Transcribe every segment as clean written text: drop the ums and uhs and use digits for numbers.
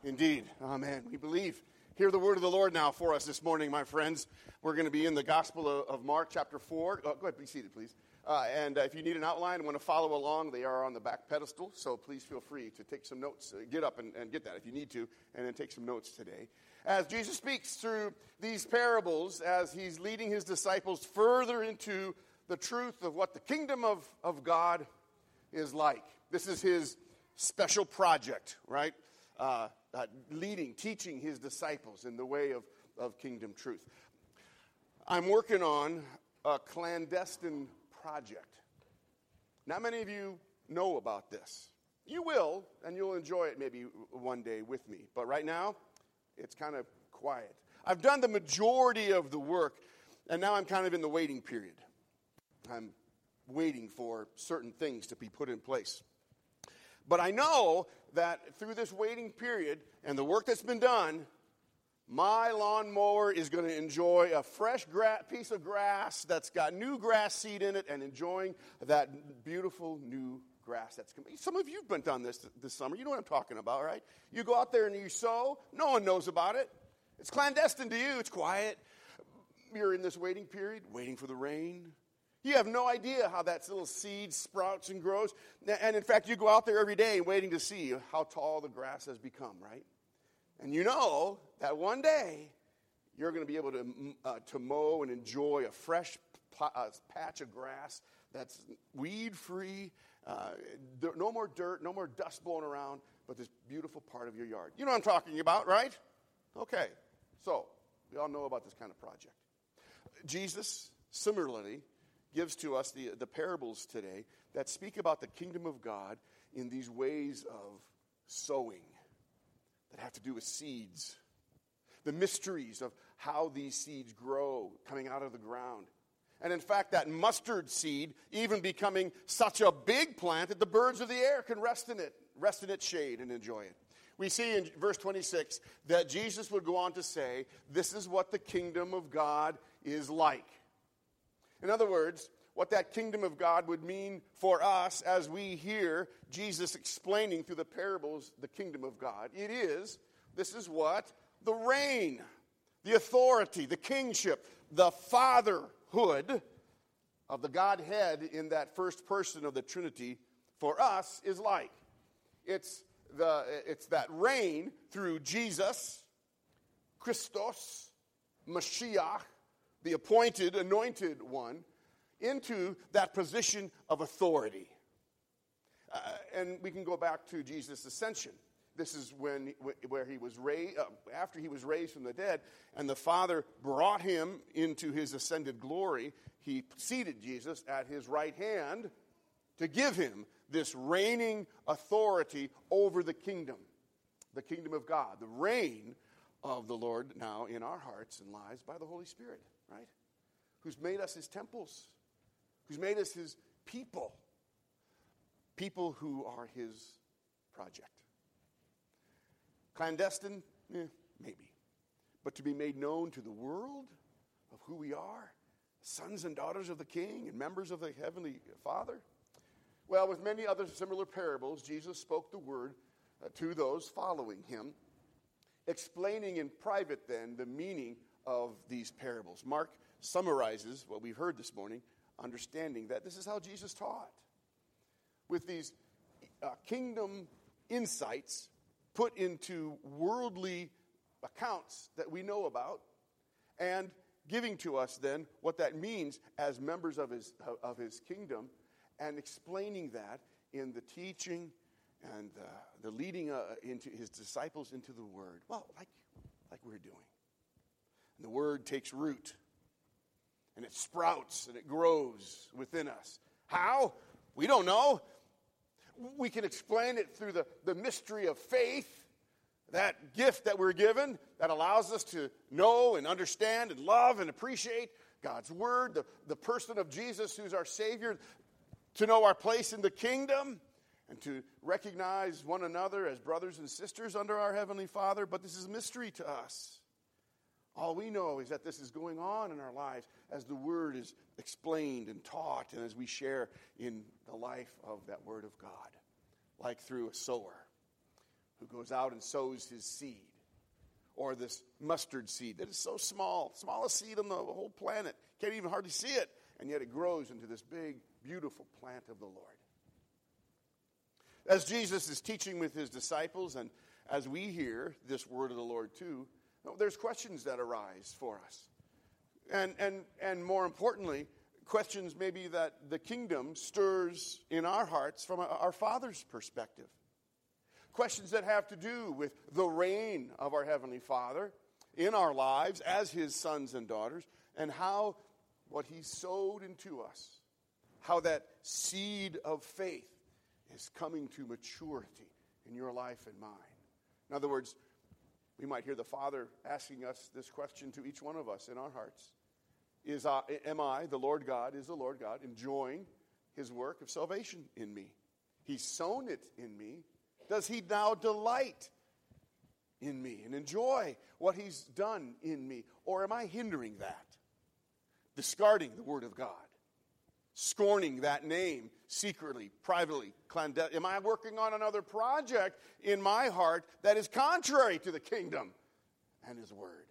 Indeed. Amen. We believe. Hear the word of the Lord now for us this morning, my friends. We're going to be in the Gospel of Mark, chapter 4. Go ahead, be seated, please. And if you need an outline and want to follow along, they are on the back pedestal, so please feel free to take some notes. Get up and get that if you need to, and then take some notes today. As Jesus speaks through these parables, as he's leading his disciples further into the truth of what the kingdom of God is like. This is his special project, right? Teaching his disciples in the way of kingdom truth. I'm working on a clandestine project. Not many of you know about this. You will, and you'll enjoy it maybe one day with me. But right now, it's kind of quiet. I've done the majority of the work, and now I'm kind of in the waiting period. I'm waiting for certain things to be put in place. But I know that through this waiting period and the work that's been done, my lawnmower is going to enjoy a fresh piece of grass that's got new grass seed in it and enjoying that beautiful new grass that's coming. Some of you have done this summer. You know what I'm talking about, right? You go out there and you sow. No one knows about it. It's clandestine to you. It's quiet. You're in this waiting period, waiting for the rain. You have no idea how that little seed sprouts and grows. And in fact, you go out there every day waiting to see how tall the grass has become, right? And you know that one day you're going to be able to mow and enjoy a fresh patch of grass that's weed-free, no more dirt, no more dust blowing around, but this beautiful part of your yard. You know what I'm talking about, right? Okay, so we all know about this kind of project. Jesus, similarly, gives to us the parables today that speak about the kingdom of God in these ways of sowing that have to do with seeds. The mysteries of how these seeds grow coming out of the ground. And in fact, that mustard seed even becoming such a big plant that the birds of the air can rest in its shade and enjoy it. We see in verse 26 that Jesus would go on to say, this is what the kingdom of God is like. In other words, what that kingdom of God would mean for us as we hear Jesus explaining through the parables the kingdom of God. This is what the reign, the authority, the kingship, the fatherhood of the Godhead in that first person of the Trinity for us is like. It's that reign through Jesus, Christos, Mashiach, the appointed, anointed one, into that position of authority. And we can go back to Jesus' ascension. This is where he was raised, after he was raised from the dead, and the Father brought him into his ascended glory. He seated Jesus at his right hand to give him this reigning authority over the kingdom of God, the reign of the Lord now in our hearts and lives by the Holy Spirit, right? Who's made us his temples, who's made us his people who are his project. Clandestine? Maybe. But to be made known to the world of who we are, sons and daughters of the King and members of the Heavenly Father? Well, with many other similar parables, Jesus spoke the word to those following him, explaining in private then the meaning of these parables. Mark summarizes what we've heard this morning, understanding that this is how Jesus taught. With these kingdom insights put into worldly accounts that we know about, and giving to us then what that means as members of his kingdom, and explaining that in the teaching and the leading into his disciples into the word. Well, like we're doing. And the word takes root, and it sprouts, and it grows within us. How? We don't know. We can explain it through the mystery of faith, that gift that we're given that allows us to know and understand and love and appreciate God's word, the person of Jesus who's our Savior, to know our place in the kingdom, and to recognize one another as brothers and sisters under our Heavenly Father. But this is a mystery to us. All we know is that this is going on in our lives as the word is explained and taught, and as we share in the life of that word of God, like through a sower who goes out and sows his seed. Or this mustard seed that is so small, smallest seed on the whole planet. Can't even hardly see it. And yet it grows into this big, beautiful plant of the Lord. As Jesus is teaching with his disciples, and as we hear this word of the Lord too, there's questions that arise for us. And more importantly, questions maybe that the kingdom stirs in our hearts from our Father's perspective. Questions that have to do with the reign of our Heavenly Father in our lives as his sons and daughters, and how what he sowed into us, how that seed of faith is coming to maturity in your life and mine. In other words, we might hear the Father asking us this question to each one of us in our hearts. Am I, the Lord God, enjoying his work of salvation in me? He's sown it in me. Does he now delight in me and enjoy what he's done in me? Or am I hindering that? Discarding the word of God? Scorning that name secretly, privately, clandestinely? Am I working on another project in my heart that is contrary to the kingdom and his word?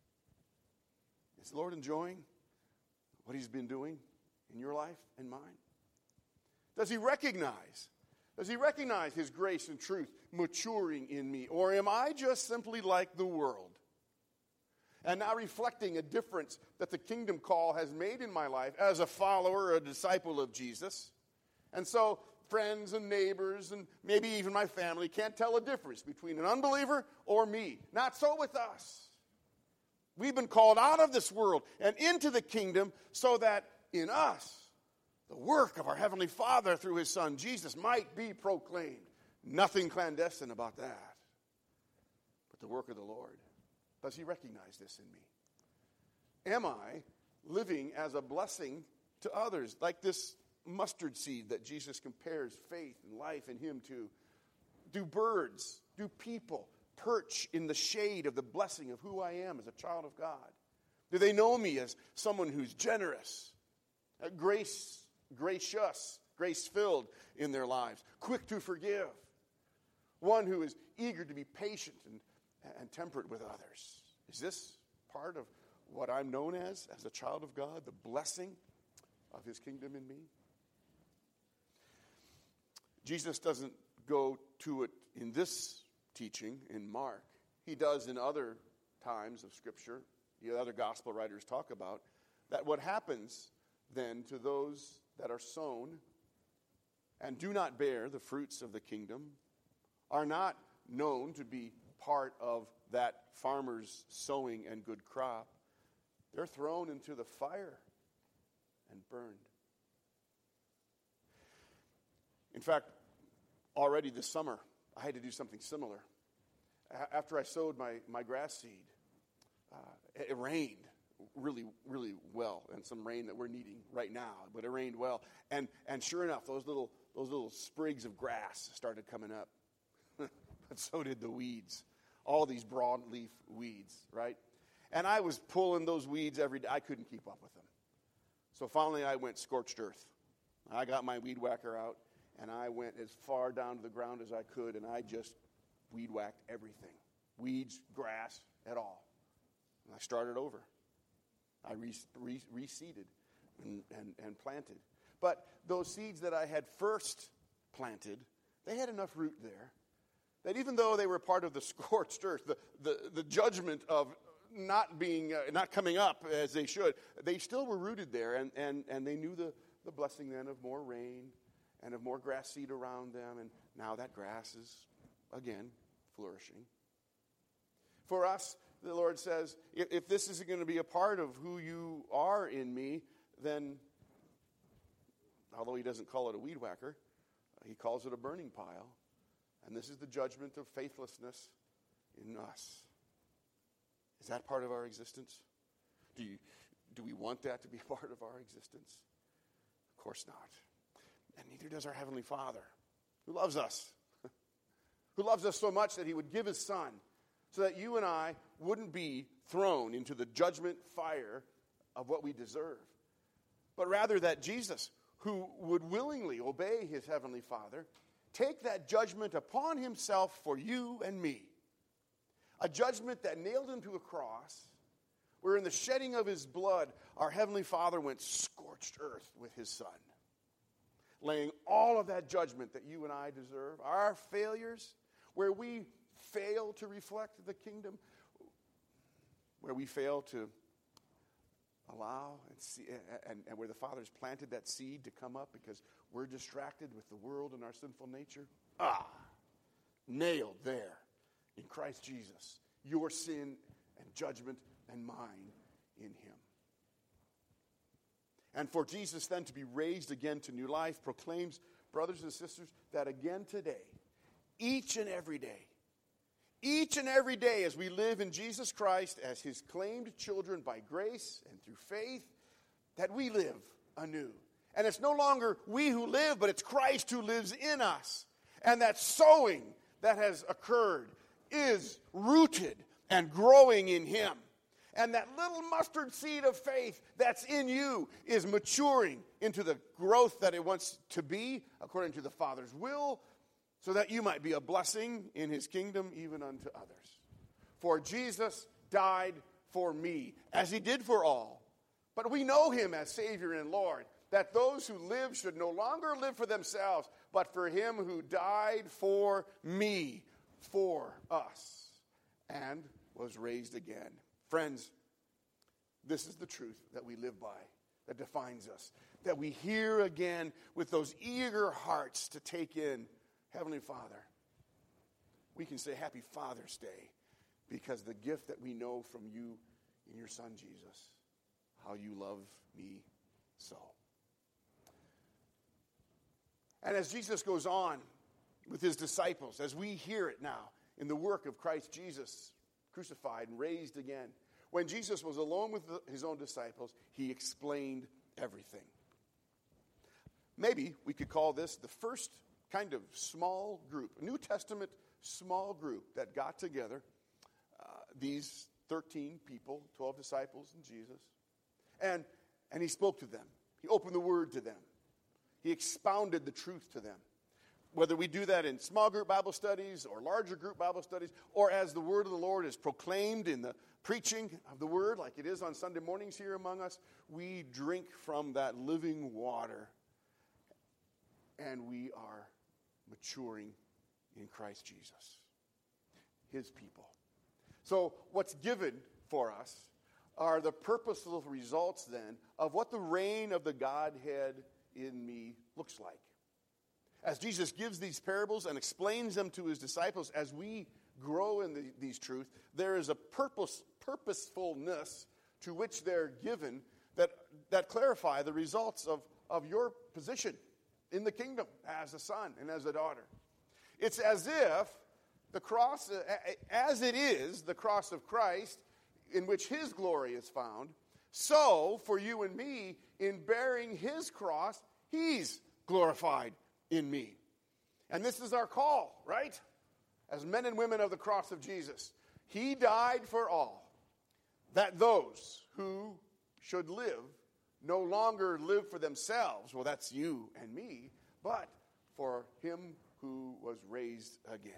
Is the Lord enjoying what he's been doing in your life and mine? Does he recognize his grace and truth maturing in me? Or am I just simply like the world? And now reflecting a difference that the kingdom call has made in my life as a follower, a disciple of Jesus. And so friends and neighbors and maybe even my family can't tell a difference between an unbeliever or me. Not so with us. We've been called out of this world and into the kingdom so that in us, the work of our Heavenly Father through his Son, Jesus, might be proclaimed. Nothing clandestine about that. But the work of the Lord. Does he recognize this in me? Am I living as a blessing to others? Like this mustard seed that Jesus compares faith and life in him to. Do birds, do people perch in the shade of the blessing of who I am as a child of God? Do they know me as someone who's generous, gracious, grace-filled in their lives, quick to forgive, one who is eager to be patient and temperate with others? Is this part of what I'm known as a child of God, the blessing of his kingdom in me? Jesus doesn't go to it in this teaching in Mark. He does in other times of Scripture. The other gospel writers talk about that what happens then to those that are sown and do not bear the fruits of the kingdom are not known to be part of that farmer's sowing and good crop. They're thrown into the fire and burned. In fact, already this summer, I had to do something similar. After I sowed my grass seed, it rained really, really well, and some rain that we're needing right now, but it rained well. And sure enough, those little sprigs of grass started coming up. But so did the weeds. All these broadleaf weeds, right? And I was pulling those weeds every day. I couldn't keep up with them. So finally I went scorched earth. I got my weed whacker out, and I went as far down to the ground as I could, and I just weed whacked everything. Weeds, grass, at all. And I started over. I reseeded and planted. But those seeds that I had first planted, they had enough root there that even though they were part of the scorched earth, the judgment of not coming up as they should, they still were rooted there, and they knew the blessing then of more rain and of more grass seed around them, and now that grass is again flourishing. For us, the Lord says, if this isn't going to be a part of who you are in me, then, although he doesn't call it a weed whacker, he calls it a burning pile. And this is the judgment of faithlessness in us. Is that part of our existence? Do we want that to be part of our existence? Of course not. And neither does our Heavenly Father, who loves us. Who loves us so much that he would give his Son so that you and I wouldn't be thrown into the judgment fire of what we deserve. But rather that Jesus, who would willingly obey his Heavenly Father, take that judgment upon himself for you and me. A judgment that nailed him to a cross, where in the shedding of his blood, our Heavenly Father went scorched earth with his Son, laying all of that judgment that you and I deserve, our failures, where we fail to reflect the kingdom, where we fail to allow and see, and where the Father's planted that seed to come up because we're distracted with the world and our sinful nature. Nailed there in Christ Jesus, your sin and judgment and mine in him. And for Jesus then to be raised again to new life proclaims, brothers and sisters, that again today, each and every day as we live in Jesus Christ as his claimed children by grace and through faith, that we live anew. And it's no longer we who live, but it's Christ who lives in us. And that sowing that has occurred is rooted and growing in him. And that little mustard seed of faith that's in you is maturing into the growth that it wants to be according to the Father's will, so that you might be a blessing in his kingdom even unto others. For Jesus died for me, as he did for all. But we know him as Savior and Lord, that those who live should no longer live for themselves, but for him who died for me, for us, and was raised again. Friends, this is the truth that we live by, that defines us, that we hear again with those eager hearts to take in Heavenly Father. We can say Happy Father's Day because the gift that we know from you in your Son Jesus, how you love me so. And as Jesus goes on with his disciples, as we hear it now in the work of Christ Jesus, crucified and raised again, when Jesus was alone with his own disciples, he explained everything. Maybe we could call this the first kind of small group, a New Testament small group that got together, these 13 people, 12 disciples and Jesus, and he spoke to them. He opened the word to them. He expounded the truth to them. Whether we do that in small group Bible studies or larger group Bible studies, or as the word of the Lord is proclaimed in the preaching of the word, like it is on Sunday mornings here among us, we drink from that living water, and we are maturing in Christ Jesus, his people. So what's given for us are the purposeful results then of what the reign of the Godhead in me looks like. As Jesus gives these parables and explains them to his disciples, as we grow in these truths, there is a purposefulness to which they're given that clarify the results of your position in the kingdom as a son and as a daughter. It's as if the cross, as it is the cross of Christ, in which his glory is found, so for you and me, in bearing his cross, he's glorified in me. And this is our call, right? As men and women of the cross of Jesus. He died for all, that those who should live no longer live for themselves, well, that's you and me, but for him who was raised again.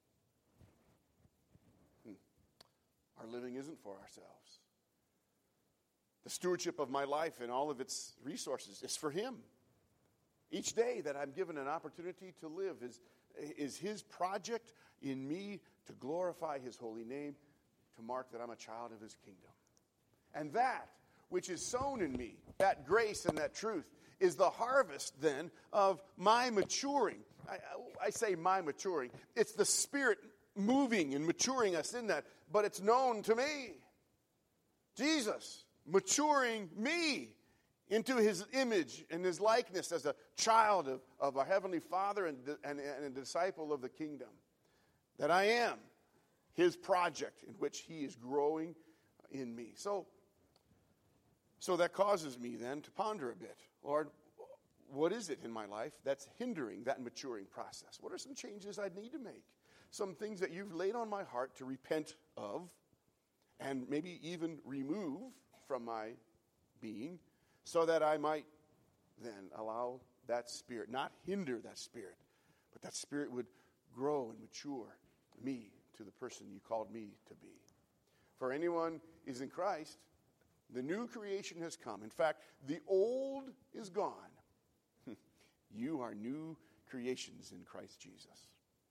Our living isn't for ourselves. The stewardship of my life and all of its resources is for him. Each day that I'm given an opportunity to live is his project in me to glorify his holy name, to mark that I'm a child of his kingdom. And that which is sown in me, that grace and that truth, is the harvest then of my maturing. I say my maturing. It's the Spirit moving and maturing us in that, but it's known to me. Jesus maturing me into his image and his likeness as a child of our Heavenly Father and a disciple of the kingdom. That I am his project in which he is growing in me. So that causes me then to ponder a bit. Lord, what is it in my life that's hindering that maturing process? What are some changes I need to make? Some things that you've laid on my heart to repent of and maybe even remove from my being, so that I might then allow that Spirit, not hinder that Spirit, but that Spirit would grow and mature me to the person you called me to be. For anyone is in Christ, the new creation has come. In fact, the old is gone. You are new creations in Christ Jesus.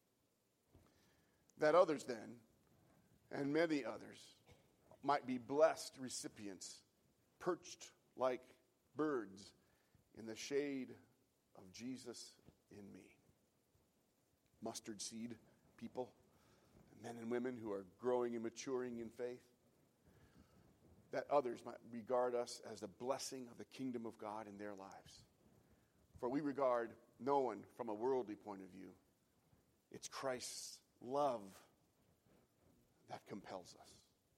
That others then, and many others, might be blessed recipients, perched like birds in the shade of Jesus in me. Mustard seed people, men and women who are growing and maturing in faith. That others might regard us as the blessing of the kingdom of God in their lives. For we regard no one from a worldly point of view. It's Christ's love that compels us.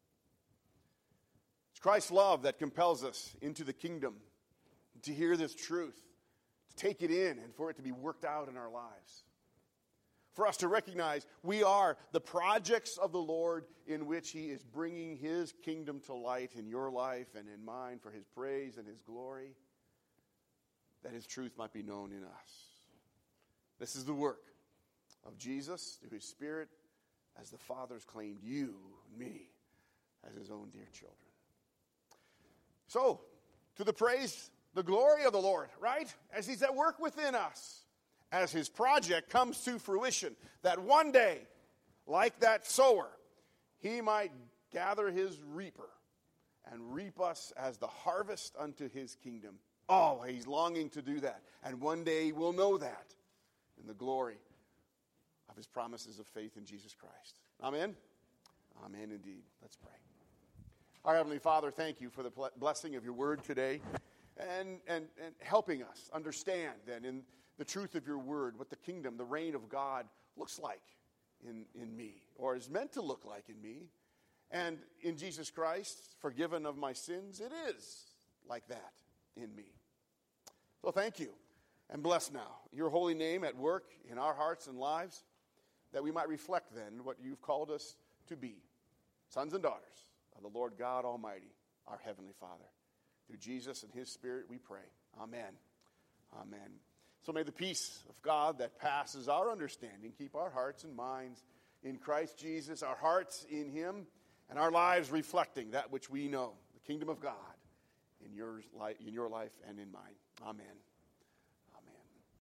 It's Christ's love that compels us into the kingdom, to hear this truth, to take it in, and for it to be worked out in our lives. For us to recognize we are the projects of the Lord in which He is bringing His kingdom to light in your life and in mine for His praise and His glory, that His truth might be known in us. This is the work of Jesus through His Spirit, as the Father's claimed you and me as His own dear children. So, to the praise, the glory of the Lord, right? As He's at work within us, as His project comes to fruition, that one day, like that sower, He might gather His reaper and reap us as the harvest unto His kingdom. Oh, He's longing to do that. And one day we'll know that in the glory of His promises of faith in Jesus Christ. Amen? Amen indeed. Let's pray. Our Heavenly Father, thank You for the blessing of Your word today and helping us understand then in the truth of Your word what the kingdom, the reign of God looks like in me, or is meant to look like in me. And in Jesus Christ, forgiven of my sins, it is like that in me. So thank You, and bless now Your holy name at work in our hearts and lives, that we might reflect then what You've called us to be, sons and daughters of the Lord God Almighty, our Heavenly Father. Through Jesus and His Spirit we pray. Amen. Amen. So may the peace of God that passes our understanding keep our hearts and minds in Christ Jesus, our hearts in Him, and our lives reflecting that which we know, the kingdom of God, in your life and in mine. Amen.